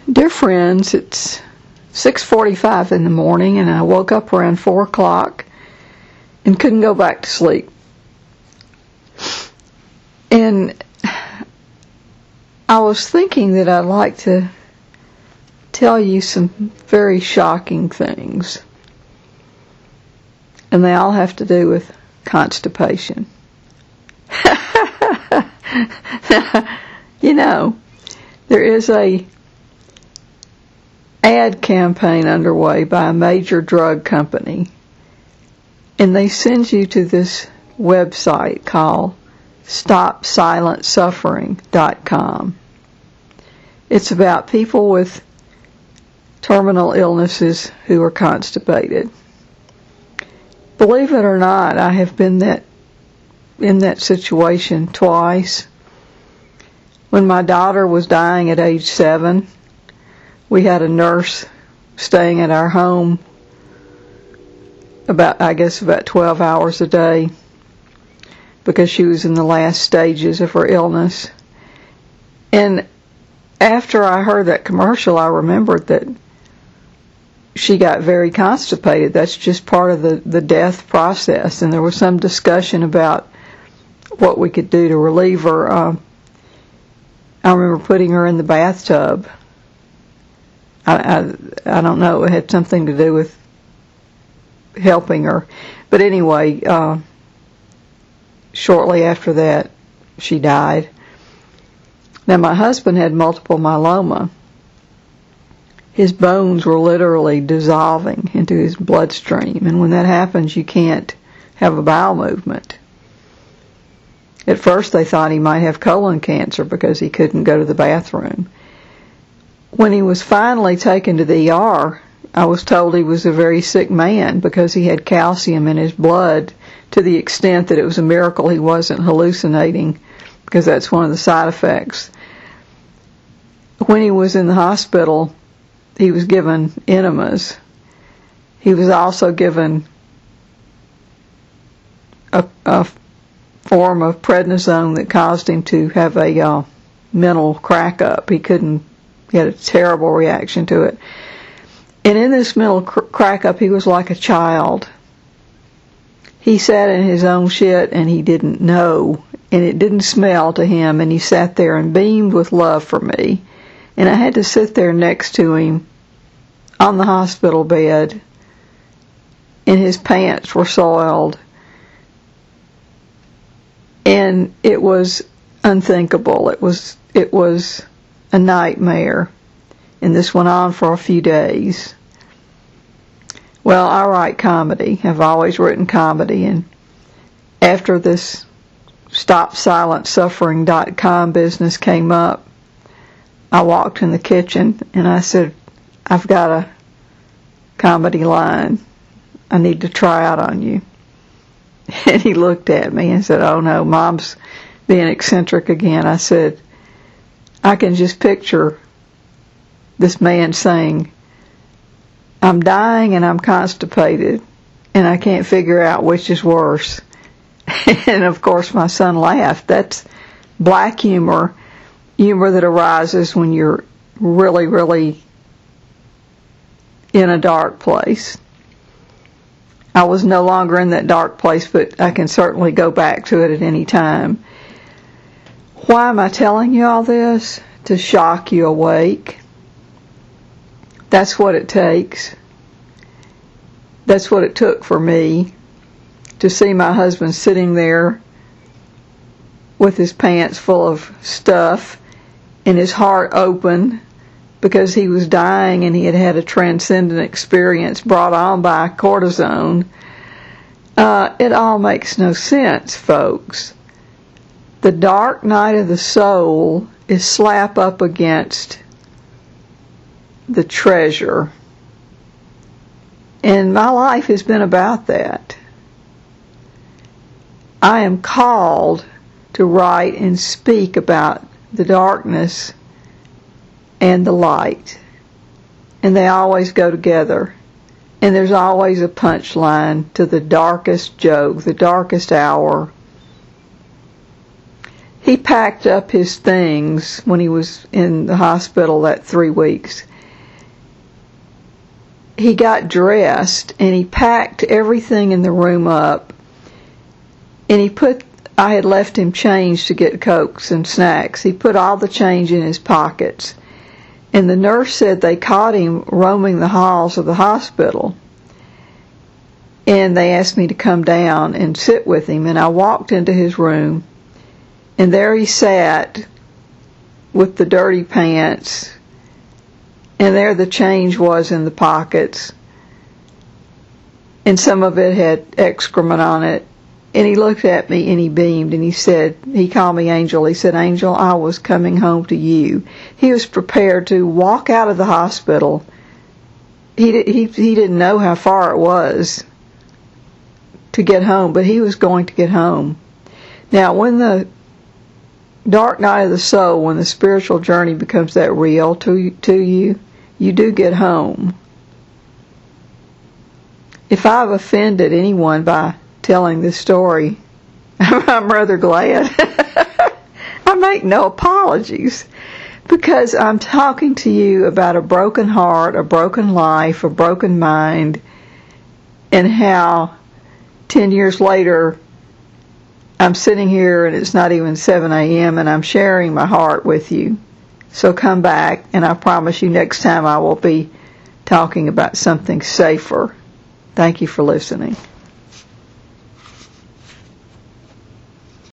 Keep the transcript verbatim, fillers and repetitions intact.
Dear friends, it's six forty-five in the morning, and I woke up around four o'clock and couldn't go back to sleep. And I was thinking that I'd like to tell you some very shocking things. And they all have to do with constipation. You know, there is a ad campaign underway by a major drug company, and they send you to this website called stop silent suffering dot com. It's about people with terminal illnesses who are constipated. Believe it or not, I have been that in that situation twice. When my daughter was dying at age seven, we had a nurse staying at our home about, I guess, about twelve hours a day because she was in the last stages of her illness. And after I heard that commercial, I remembered that she got very constipated. That's just part of the, the death process. And there was some discussion about what we could do to relieve her. Uh, I remember putting her in the bathtub. I, I, I don't know, it had something to do with helping her. But anyway, uh, shortly after that, she died. Now, my husband had multiple myeloma. His bones were literally dissolving into his bloodstream, and when that happens, you can't have a bowel movement. At first, they thought he might have colon cancer because he couldn't go to the bathroom. When he was finally taken to the E R, I was told he was a very sick man because he had calcium in his blood to the extent that it was a miracle he wasn't hallucinating, because that's one of the side effects. When he was in the hospital, he was given enemas. He was also given a, a form of prednisone that caused him to have a uh, mental crack up. He couldn't, he had a terrible reaction to it. And in this mental cr- crack up, he was like a child. He sat in his own shit and he didn't know, and it didn't smell to him, and he sat there and beamed with love for me. And I had to sit there next to him on the hospital bed, and his pants were soiled. And it was unthinkable. It was, it was a nightmare. And this went on for a few days. Well, I write comedy. I've always written comedy. And after this stop silent suffering dot com business came up, I walked in the kitchen and I said, I've got a comedy line I need to try out on you. And he looked at me and said, oh no, Mom's being eccentric again. I said, I can just picture this man saying, I'm dying and I'm constipated and I can't figure out which is worse. And of course my son laughed. That's black humor, humor that arises when you're really, really in a dark place. I was no longer in that dark place, but I can certainly go back to it at any time. Why am I telling you all this? To shock you awake. That's what it takes. That's what it took for me to see my husband sitting there with his pants full of stuff and his heart open because he was dying and he had had a transcendent experience brought on by cortisone. Uh, it all makes no sense, folks. The dark night of the soul is slap up against the treasure. And my life has been about that. I am called to write and speak about the darkness and the light. And they always go together. And there's always a punchline to the darkest joke, the darkest hour. he packed up his things when he was in the hospital that three weeks. He got dressed and he packed everything in the room up, and he put, I had left him change to get Cokes and snacks. He put all the change in his pockets, and the nurse said they caught him roaming the halls of the hospital, and they asked me to come down and sit with him, and I walked into his room, and there he sat with the dirty pants, and there the change was in the pockets, and some of it had excrement on it. And he looked at me and he beamed and he said, he called me Angel. He said, Angel, I was coming home to you. He was prepared to walk out of the hospital. He did, he he didn't know how far it was to get home, but he was going to get home. Now, when the dark night of the soul, when the spiritual journey becomes that real to to you, you do get home. If I've offended anyone by telling this story, I'm rather glad. I make no apologies, because I'm talking to you about a broken heart, a broken life, a broken mind, and how ten years later I'm sitting here and it's not even seven a.m. and I'm sharing my heart with you. So come back, and I promise you next time I will be talking about something safer. Thank you for listening.